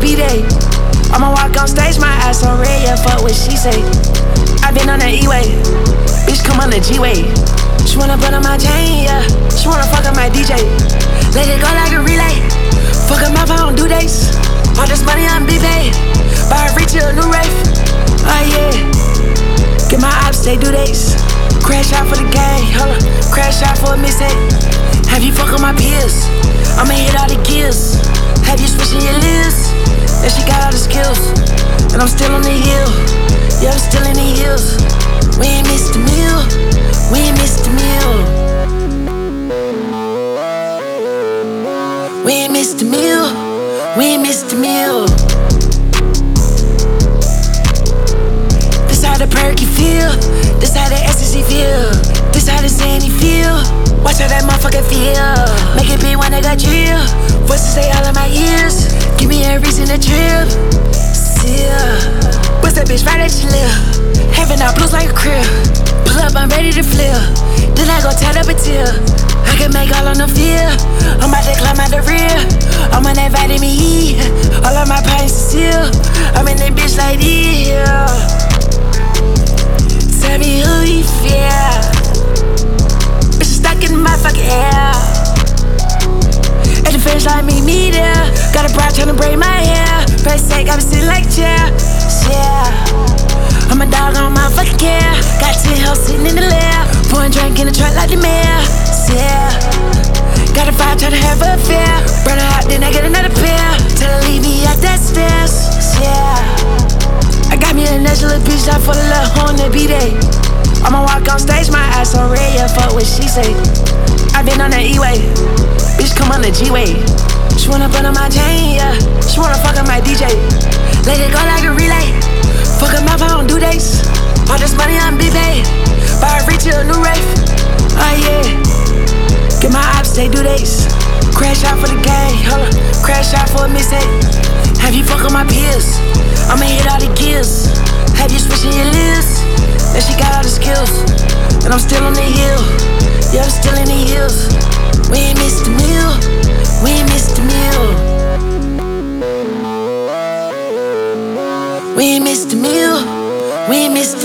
B-Day. I'ma walk on stage, my ass on red, yeah, fuck what she say. I been on the E-way, bitch come on the G-way. She wanna put on my chain, yeah, she wanna fuck on my DJ. Let it go like a relay, fuck him up, I don't do dates. All this money on B-Pay, buy a reach to a new rave. Oh yeah, get my ops, they do dates. Crash out for the gang, hold up, crash out for a mistake. Have you fuck on my peers, I'ma hit all the gears. Have you switching your lips, that she got all the skills. And I'm still on the hill, yeah, I'm still in the hills. We ain't missed the meal, we ain't missed the meal. We ain't missed the meal, we ain't missed the meal. This how the perky feel, this how the ecstasy feel, this how the Zanny feel. Watch how that motherfucker feel, make it be when I got chill. Voices say all in my ears, give me a reason to trip. Yeah, what's that bitch right at your lip? Having our blues like a crib. Pull up, I'm ready to flip. Then I go tie up a tear. I can make all on the field. I'm about to climb out the rear. I'm on that vitamin E. All of my pints are sealed. I'm in that bitch like this. Yeah. Tell me who you fear. Bitch stuck in my fucking hair. At the finish line, meet me there. Got a bride tryna braid my hair. First sake, I been sitting like a chair. Yeah, I'm a dog on my fucking care. Got 10 hoes sitting in the lair. Pouring drink in the truck like the mayor. Yeah, got a vibe tryna have a affair. Burn her out, then I get another pair. Tell her leave me at that stairs. Yeah, I got me a nice little bitch out for the little hoe on the B-Day. I'ma walk on stage, my ass on red, yeah, fuck what she say. I been on the E-way, bitch come on the G-way. She wanna put on my chain, yeah, she wanna fuck on my DJ. Let it go like a relay, fuck him up, I don't do dates. All this money on B-Pay, buy a reach to a new rave. Oh yeah, get my ops, they do dates. Crash out for the gang, hold up, crash out for a mistake. Have you fuck on my peers, I'ma hit all the gears. Have you switching your lips, that she got all the skills. And I'm still on the hill, yeah, I'm still in the hills. We ain't missed the meal, we ain't missed the meal. We ain't missed the meal, we ain't missed